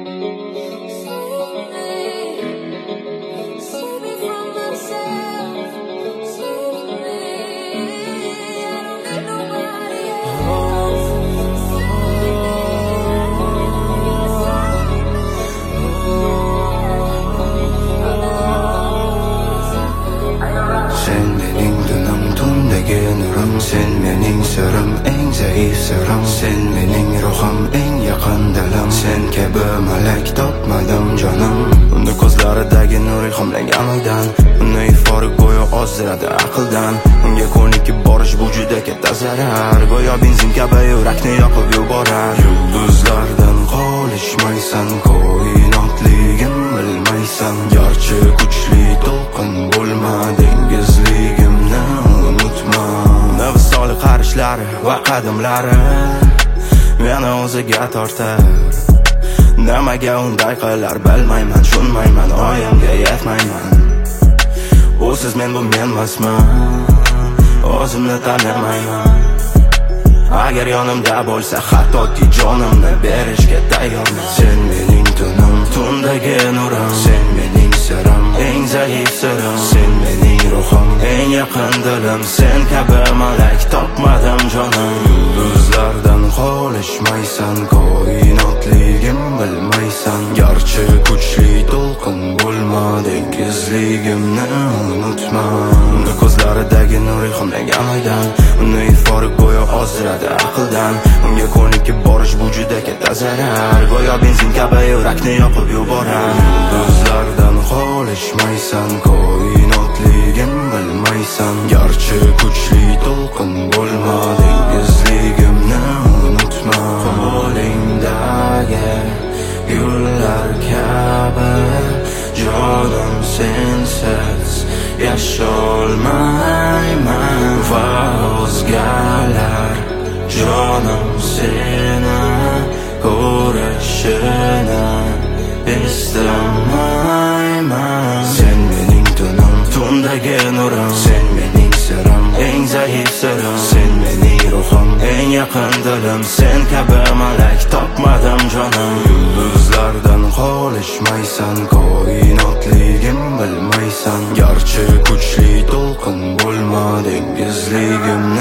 Sen mening sirim, eng zaif sirim. Sen mening ruhim, eng yaqin dilim. Sen kabi malak topmadim jonim. Unda ko'zlaridagi nur ilhomlangan oydan, uni iforik go'yo ozdiradi aqldan. Unga ko'nikib borish bu juda katta zarar. Go'yo benzin kabi yurakni yoqib yuborar. Yulduzlardan qolishmaysan, koinotligim bilmaysan. Garchi kuchli to'lqin bo'lma, dengizligimni unutma. Nafsoli qarishlari va qadamlari meni o'ziga tortar. Nimaga unday qilar bilmayman, tushunmayman, oyimga yetmayman. Usiz men bu menmasman, o'zimni tanimayman. Agar yonimda bo'lsa hattoki jonimni berishga tayyorman. Sen mening tunim, tundagi nurim. Sen mening sirim, eng zaif sirim. Sen mening ruhim, eng yaqin dilim. Sen kabi malak topmadim jonim. Yulduzlardan qolishmaysan, koinotligim bilmaysan. Garchi kuchli to'lqin bo'lma, dengizligimni unutma. Unda ko'zlaridagi nur ilhomlangan oydan, uni iforik go'yo ozdiradi aqldan. Unga ko'nikib borish bu juda katta zarar. Go'yo benzin kabi yurakni yoqib yuborar. Yulduzlardan qolishmaysan, koinotligim bilmaysan. Garchi kuchli to'lqin bo'lma, dengizligimni unutma. Qo'lingdagi gullar kabi jonim sensiz yasholmayman. Va o'zgalar jonim seni ko'rishini istamayman. Sen mening tunim, tundagi nurim. Sen mening sirim, eng zaif sirim. Sen mening ruhim, eng yaqin dilim. Sen kabi malak topmadim jonim. Yulduzlardan qolishmaysan, koinotligim bilmaysan. Garchi kuchli to'lqin bo'lma, dengizligim